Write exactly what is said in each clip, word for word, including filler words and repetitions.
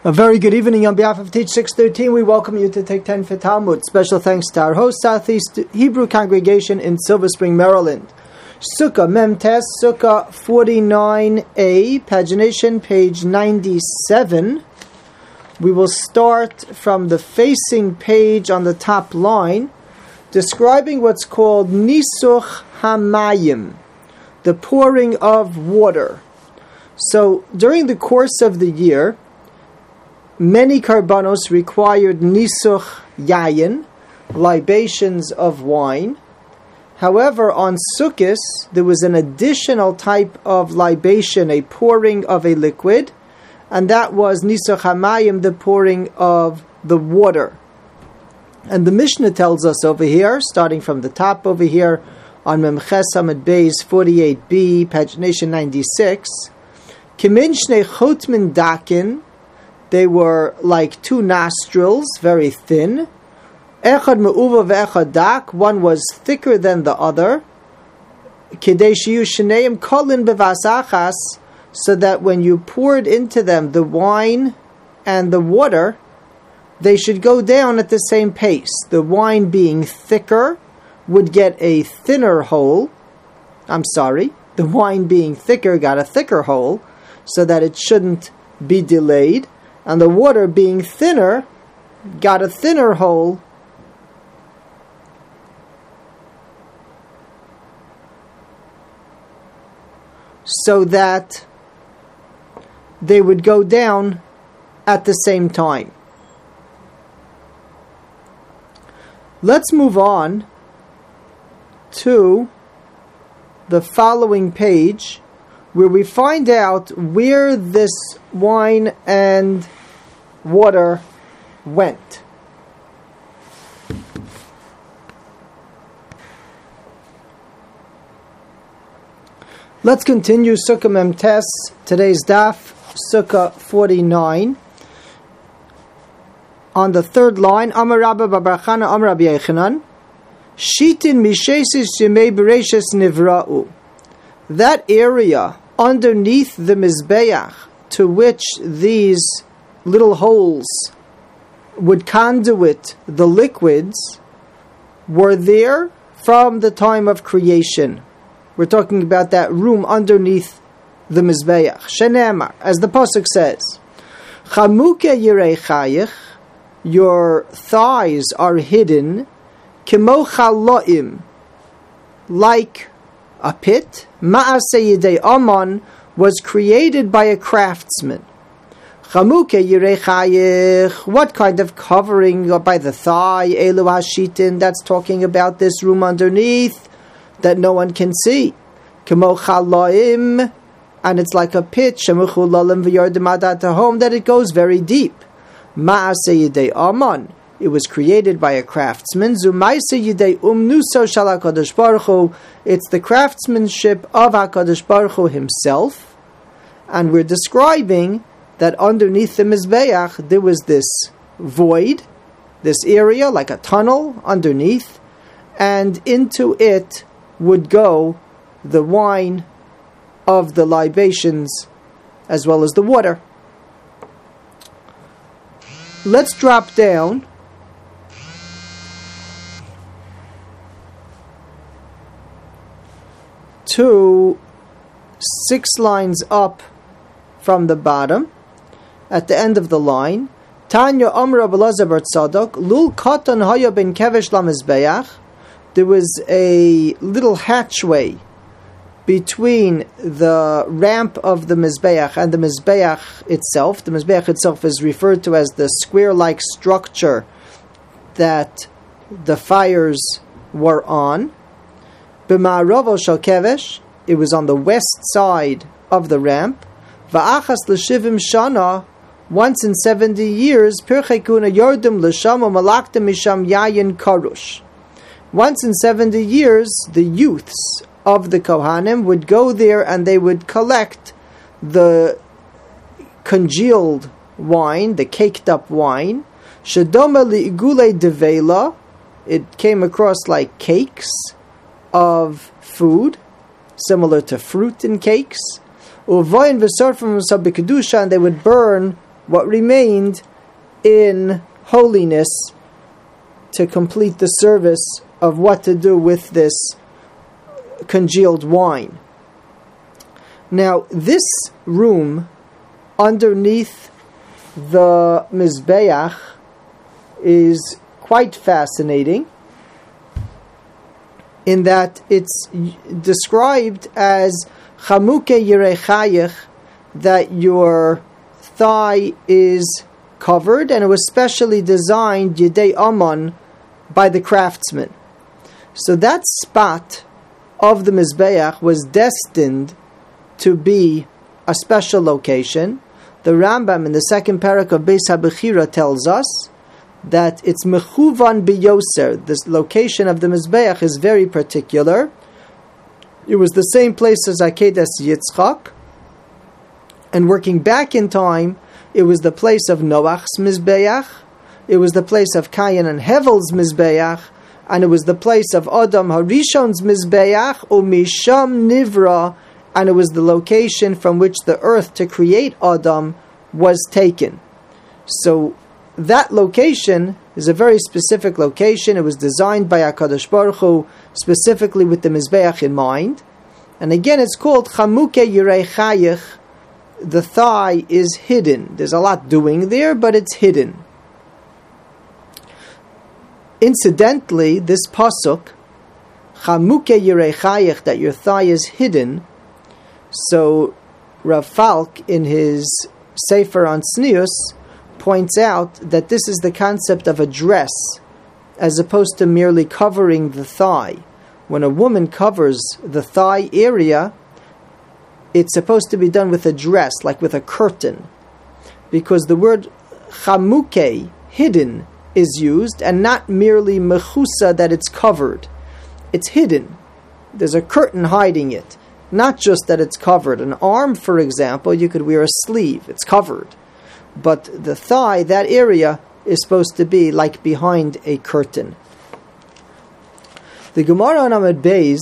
A very good evening on behalf of Teach six thirteen. We welcome you to Take ten for Talmud. Special thanks to our host, Southeast Hebrew Congregation in Silver Spring, Maryland. Sukkah Memtes, Sukkah forty-nine A, pagination page ninety-seven. We will start from the facing page on the top line, describing what's called Nisuch Hamayim, the pouring of water. So, during the course of the year, many karbanos required nisuch yayin, libations of wine. However, on Sukkot, there was an additional type of libation, a pouring of a liquid, and that was nisuch hamayim, the pouring of the water. And the Mishnah tells us over here, starting from the top over here, on Memches Amud Beis forty-eight B, pagination ninety-six, Kimin shnei chotmin dakin, they were like two nostrils, very thin. Echad me'uva ve'echad dak, one was thicker than the other. Kidei shiyu shneim kolin bevas achas, so that when you poured into them the wine and the water, they should go down at the same pace. The wine being thicker would get a thinner hole. I'm sorry, the wine being thicker got a thicker hole, so that it shouldn't be delayed. And the water being thinner got a thinner hole so that they would go down at the same time. Let's move on to the following page, where we find out where this wine and water went. Let's continue Sukkah Memtes, today's daf, Sukkah forty-nine. On the third line, Amar Rabba Bar Chana Amar Rabbi Yochanan, Shitin mishesis yemei bereishis nivra'u. That area underneath the Mizbeach, to which these little holes would conduit the liquids, were there from the time of creation. We're talking about that room underneath the Mizbeach. Shenemar, as the pasuk says, Chamuke yirei chayich, your thighs are hidden, kimo chaloim, like a pit. Ma'aseh yidei aman was created by a craftsman. Chamuke yirei chayich, what kind of covering by the thigh? Elu hashitin, that's talking about this room underneath that no one can see. Kemo chaloim, and it's like a pit. Shemuchu lalim v'yardim adat home, that it goes very deep. Ma'aseh yidei aman, it was created by a craftsman. Zumaise yidei umnuso shel HaKadosh Baruch Hu, it's the craftsmanship of HaKadosh Baruch Hu himself. And we're describing that underneath the Mizbeach there was this void, this area like a tunnel underneath, and into it would go the wine of the libations as well as the water. Let's drop down to six lines up from the bottom, at the end of the line. Tanya Amra Belazar Bar Tzadok, Lul Katan Haya Ben Kevesh LaMizbeach. There was a little hatchway between the ramp of the Mizbeach and the Mizbeach itself. The Mizbeach itself is referred to as the square-like structure that the fires were on. B'ma'aravo shel Kevesh, it was on the west side of the ramp. Va'achas l'shivim shana, once in seventy years, pirchekuna yordim l'sham u'malaktim misham yayin karush. Once in seventy years, the youths of the Kohanim would go there and they would collect the congealed wine, the caked up wine. Shedoma li'igule devela, it came across like cakes of food, similar to fruit in cakes. Uvayin v'sorfim v'sabikadusha, and they would burn what remained in holiness to complete the service of what to do with this congealed wine. Now, this room underneath the Mizbeach is quite fascinating in that it's described as Chamuke Yerechayich, that your thigh is covered, and it was specially designed Yedei Aman by the craftsman. So that spot of the Mizbeach was destined to be a special location. The Rambam in the second parak of Beis HaBechira tells us that it's mechuvan biyoser. This location of the Mizbeach is very particular. It was the same place as Akedas Yitzchak, and working back in time, it was the place of Noach's Mizbeach, it was the place of Cain and Hevel's Mizbeach, and it was the place of Adam Harishon's Mizbeach, Umisham Nivra, and it was the location from which the earth to create Adam was taken. So that location is a very specific location. It was designed by HaKadosh Baruch Hu specifically with the Mizbeach in mind. And again, it's called Chamuke Yirei Chayich. The thigh is hidden. There's a lot doing there, but it's hidden. Incidentally, this pasuk, Chamuke Yirei Chayich, that your thigh is hidden, so Rav Falk in his Sefer on Tznius points out that this is the concept of a dress as opposed to merely covering the thigh. When a woman covers the thigh area, it's supposed to be done with a dress, like with a curtain, because the word chamuke, hidden, is used, and not merely mechusa, that it's covered. It's hidden. There's a curtain hiding it. Not just that it's covered. An arm, for example, you could wear a sleeve. It's covered. But the thigh, that area, is supposed to be like behind a curtain. The Gemara on Amud Beis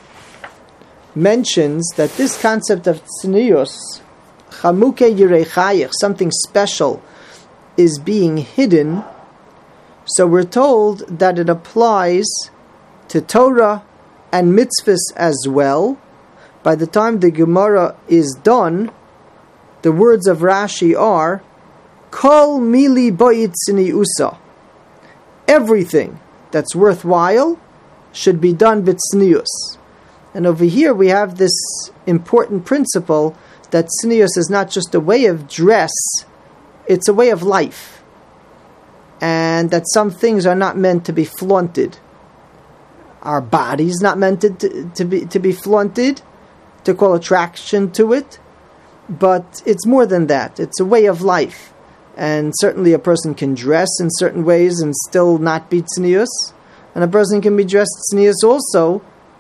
mentions that this concept of tznius, chamuke yirei chayich, something special, is being hidden. So we're told that it applies to Torah and mitzvahs as well. By the time the Gemara is done, the words of Rashi are, Kol mili boit tzniusa. Everything that's worthwhile should be done b'tznius. And over here we have this important principle that tznius is not just a way of dress, it's a way of life. And that some things are not meant to be flaunted. Our body's not meant to, to be to be flaunted, to call attraction to it, but it's more than that. It's a way of life. And certainly a person can dress in certain ways and still not be tznius, and a person can be dressed tznius also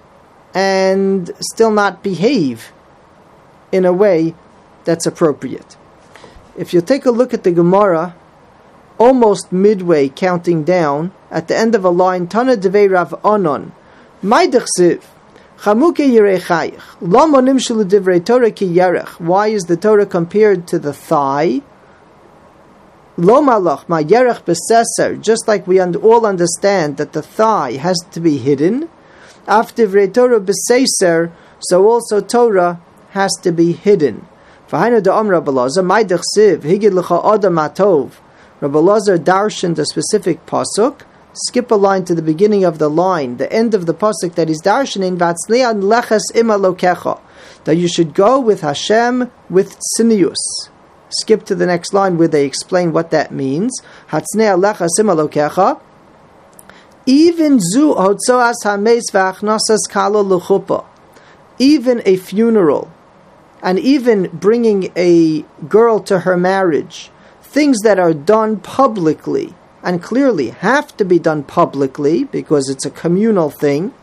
and still not behave in a way that's appropriate. If you take a look at the Gemara, almost midway counting down, at the end of a line, Tana Devei Rav Anon, Maidachsiv, Chamuke Yirei Chayich, Lama Nimshulu Divrei Torah Ki Yerech. Why is the Torah compared to the thigh? Lo Malach Ma Yerech Beseser, just like we all understand that the thigh has to be hidden. Af Divrei Torah Beseser, so also Torah has to be hidden. V'hainu da Amra Balaza, Maidachsiv, Higid L'cha Adam Atov. Rabbi Lazar darshaned a specific pasuk. Skip a line to the beginning of the line, the end of the pasuk that he's darshaning, Vatzlian leches ima lokecha, that you should go with Hashem with tznius. Skip to the next line where they explain what that means. Hatznei leches ima lokecha. Even zu hotzoas hameis v'achnasas kala l'chuppah. Even a funeral, and even bringing a girl to her marriage, things that are done publicly and clearly have to be done publicly because it's a communal thing.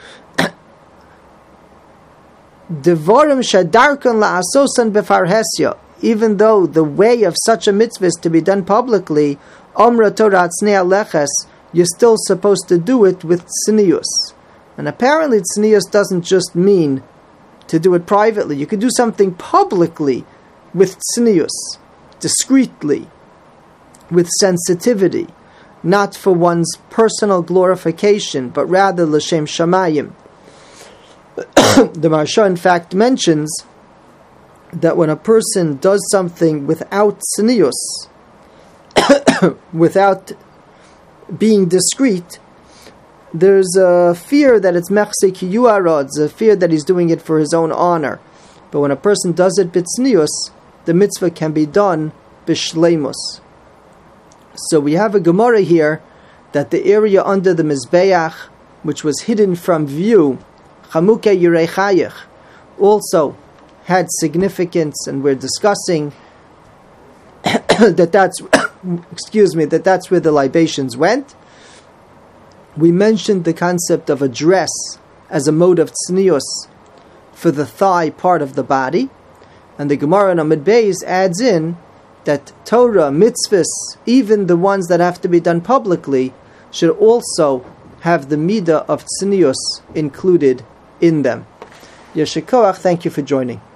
Devarim shadarkan la'asosan befarhesya. Even though the way of such a mitzvah is to be done publicly, Omra Torah tzniya leches, you're still supposed to do it with tznius. And apparently tznius doesn't just mean to do it privately. You could do something publicly with tznius. discreetly, with sensitivity, not for one's personal glorification, but rather l'shem shamayim. The Maharsha, in fact, mentions that when a person does something without tznius, without being discreet, there's a fear that it's mechsek yuarod, a fear that he's doing it for his own honor. But when a person does it b'tznius, the mitzvah can be done b'shleimus. So we have a Gemara here that the area under the Mizbeach, which was hidden from view, Chamuke Yirei Chayich, also had significance, and we're discussing that that's, excuse me, that that's where the libations went. We mentioned the concept of a dress as a mode of tznius for the thigh part of the body, and the Gemara in Amud Beis adds in that Torah, mitzvahs, even the ones that have to be done publicly, should also have the midah of tznius included in them. Yeshikoach, thank you for joining.